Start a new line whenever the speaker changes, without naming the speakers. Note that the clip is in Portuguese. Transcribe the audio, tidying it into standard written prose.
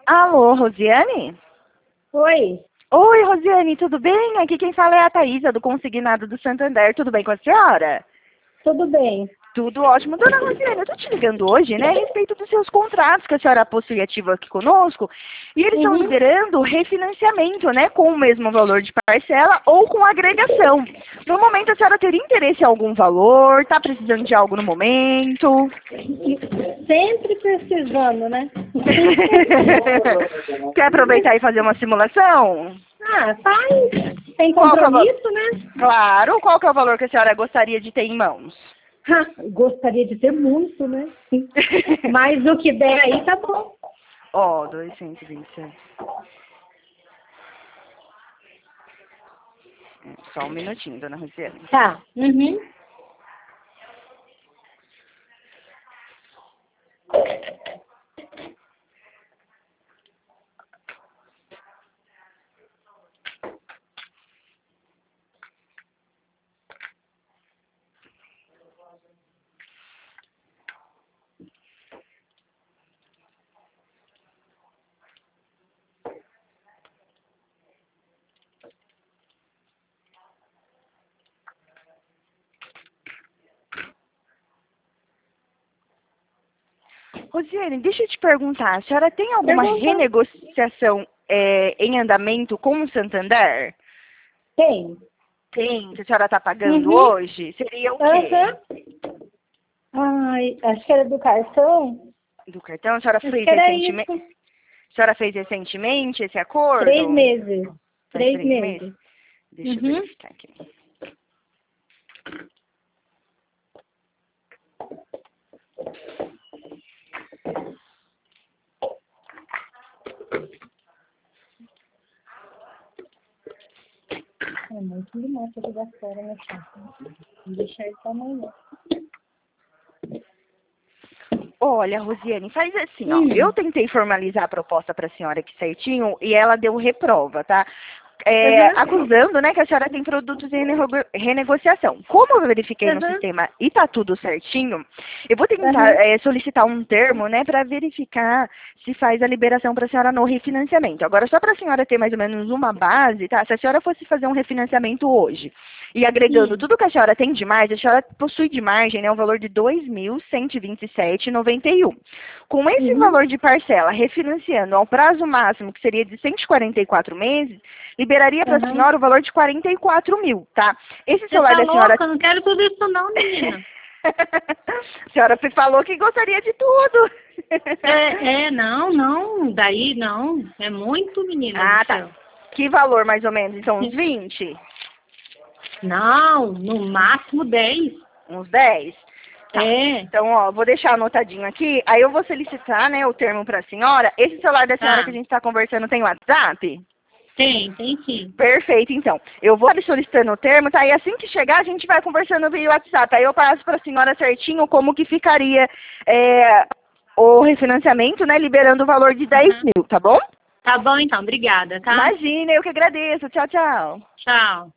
Alô, Rosiane?
Oi,
Oi, Rosiane, tudo bem? Aqui quem fala é a Thaísa, do Consignado do Santander. Tudo bem com a senhora?
tudo bem?
Tudo ótimo. Dona Rosiane, eu tô te ligando hoje, né, a respeito dos seus contratos que a senhora possui ativo aqui conosco, e eles estão
Uhum.
liberando refinanciamento, né, com o mesmo valor de parcela ou com agregação. No momento, a senhora teria interesse em algum valor? Tá precisando de algo no momento?
Sempre precisando, né?
Quer aproveitar e fazer uma simulação?
Ah, faz. Tem
Qual que é o valor?
compromisso, né?
Claro. Qual que é o valor que a senhora gostaria de ter em mãos?
Gostaria de ter muito, né? Mas o que der aí tá bom.
Ó, 227. Só um minutinho, dona Rosiane.
Tá. Uhum.
Rosiane, deixa eu te perguntar, a senhora tem alguma
Pergunta.
renegociação em andamento com o Santander?
Tem.
Tem, que a senhora está pagando
Uhum.
hoje? Seria o quê?
Uhum. Ai, acho que era do cartão.
Do cartão? A senhora
Acho
fez
que era
recentemente?
isso.
A senhora fez recentemente esse
3
acordo?
meses.
Faz
3
3 meses?
meses.
Deixa eu
Uhum.
verificar aqui.
É muito limão pra jogar fora, né, chata? Vou deixar ele pra amanhã.
Olha, Rosiane, faz assim, ó. Eu
Hum.
tentei formalizar a proposta para a senhora aqui certinho e ela deu reprova, tá?
Uhum.
Acusando, né, que a senhora tem produtos em renegociação. Como eu verifiquei no
Uhum.
sistema e tá tudo certinho, eu vou tentar
Uhum.
solicitar um termo, né, para verificar se faz a liberação para a senhora no refinanciamento. Agora, só para a senhora ter mais ou menos uma base, tá? Se a senhora fosse fazer um refinanciamento hoje e agregando tudo que a senhora tem de mais, a senhora possui de margem, né, o valor de R$ 2.127,91. Com esse
Uhum.
valor de parcela, refinanciando ao prazo máximo, que seria de 144 meses, liberaria para a
Uhum.
senhora o valor de 44 mil, tá? Esse
Você
celular
tá
da senhora...
louca? Eu não quero tudo isso não, menina.
A senhora falou que gostaria de tudo.
Não, não. Daí não. É muito, menina do
Ah, tá.
céu.
Que valor, mais ou menos? Então, uns 20?
Não, no máximo 10.
Uns 10? Tá.
É.
Então, ó, vou deixar anotadinho aqui. Aí eu vou solicitar, né, o termo para a senhora. Esse celular da senhora que
Tá.
a gente está conversando tem WhatsApp?
Tem sim.
Perfeito, então. Eu vou ali solicitando o termo, tá? E assim que chegar, a gente vai conversando via WhatsApp. Aí eu passo para a senhora certinho como que ficaria o refinanciamento, né? Liberando o valor de 10
Uhum.
mil, tá bom?
Tá bom então, obrigada, tá?
Imagina, eu que agradeço. Tchau, tchau.
Tchau.